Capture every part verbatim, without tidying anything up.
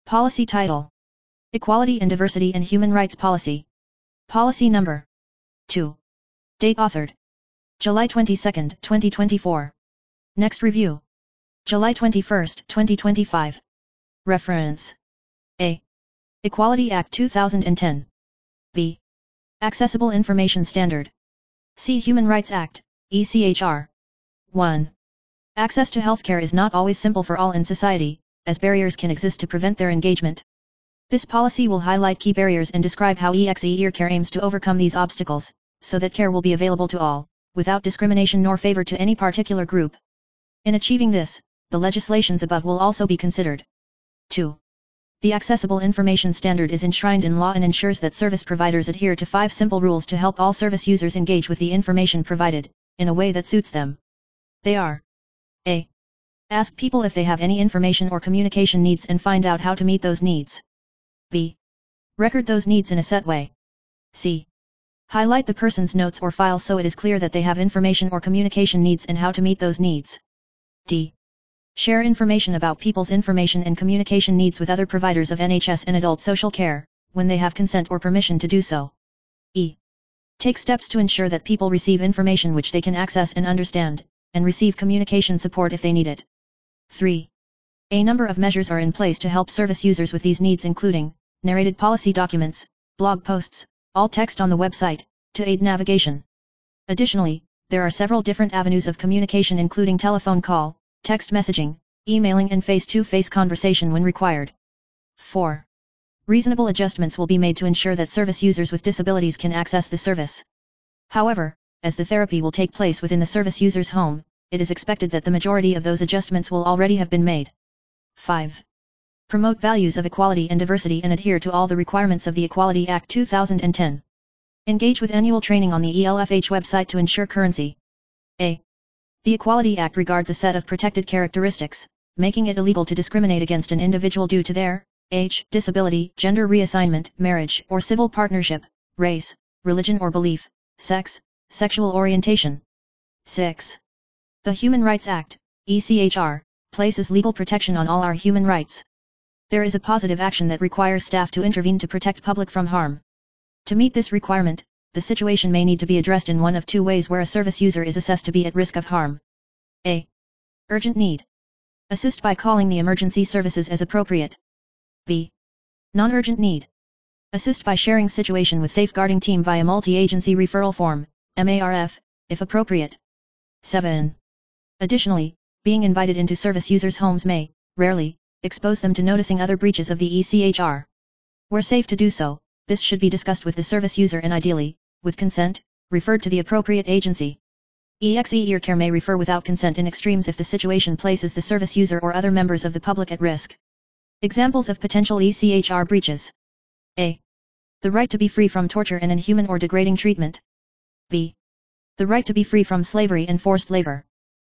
Policy Title: Equality and Diversity and Human Rights Policy. Policy Number two. Date authored: July twenty-second, twenty twenty-four. Next review: July twenty-first, twenty twenty-five. Reference: A. Equality Act two thousand ten. B. Accessible Information Standard. C. Human Rights Act, E C H R. one. Access to healthcare is not always simple for all in society, as barriers can exist to prevent their engagement. This policy will highlight key barriers and describe how E X E Earcare aims to overcome these obstacles, so that care will be available to all, without discrimination nor favor to any particular group. In achieving this, the legislations above will also be considered. two. The Accessible Information Standard is enshrined in law and ensures that service providers adhere to five simple rules to help all service users engage with the information provided, in a way that suits them. They are: A. Ask people if they have any information or communication needs and find out how to meet those needs. B. Record those needs in a set way. C. Highlight the person's notes or files so it is clear that they have information or communication needs and how to meet those needs. D. Share information about people's information and communication needs with other providers of N H S and adult social care, when they have consent or permission to do so. E. Take steps to ensure that people receive information which they can access and understand, and receive communication support if they need it. three. A number of measures are in place to help service users with these needs, including narrated policy documents, blog posts, alt text on the website, to aid navigation. Additionally, there are several different avenues of communication including telephone call, text messaging, emailing and face-to-face conversation when required. four. Reasonable adjustments will be made to ensure that service users with disabilities can access the service. However, as the therapy will take place within the service user's home, it is expected that the majority of those adjustments will already have been made. five. Promote values of equality and diversity and adhere to all the requirements of the Equality Act two thousand ten. Engage with annual training on the E L F H website to ensure currency. A. The Equality Act regards a set of protected characteristics, making it illegal to discriminate against an individual due to their age, disability, gender reassignment, marriage or civil partnership, race, religion or belief, sex, sexual orientation. six. The Human Rights Act, E C H R, places legal protection on all our human rights. There is a positive action that requires staff to intervene to protect public from harm. To meet this requirement, the situation may need to be addressed in one of two ways where a service user is assessed to be at risk of harm. A. Urgent need. Assist by calling the emergency services as appropriate. B. Non-urgent need. Assist by sharing situation with safeguarding team via multi-agency referral form, M A R F, if appropriate. seven. Additionally, being invited into service users' homes may, rarely, expose them to noticing other breaches of the E C H R. Where safe to do so, this should be discussed with the service user and ideally, with consent, referred to the appropriate agency. E X E Earcare may refer without consent in extremes if the situation places the service user or other members of the public at risk. Examples of potential E C H R breaches. A. The right to be free from torture and inhuman or degrading treatment. B. The right to be free from slavery and forced labor.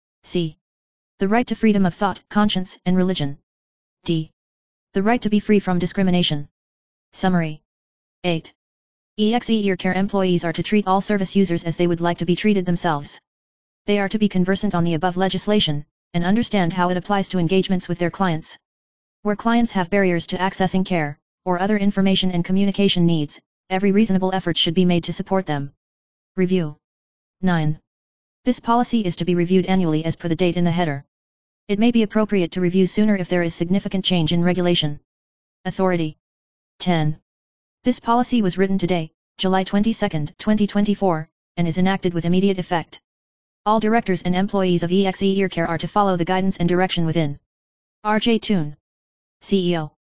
C. The right to freedom of thought, conscience, and religion. D. The right to be free from discrimination. Summary. eight. E X E Earcare employees are to treat all service users as they would like to be treated themselves. They are to be conversant on the above legislation, and understand how it applies to engagements with their clients. Where clients have barriers to accessing care, or other information and communication needs, every reasonable effort should be made to support them. Review. nine. This policy is to be reviewed annually as per the date in the header. It may be appropriate to review sooner if there is significant change in regulation. Authority. ten. This policy was written today, July twenty-second, twenty twenty-four, and is enacted with immediate effect. All directors and employees of E X E Earcare are to follow the guidance and direction within. R J Toon, C E O.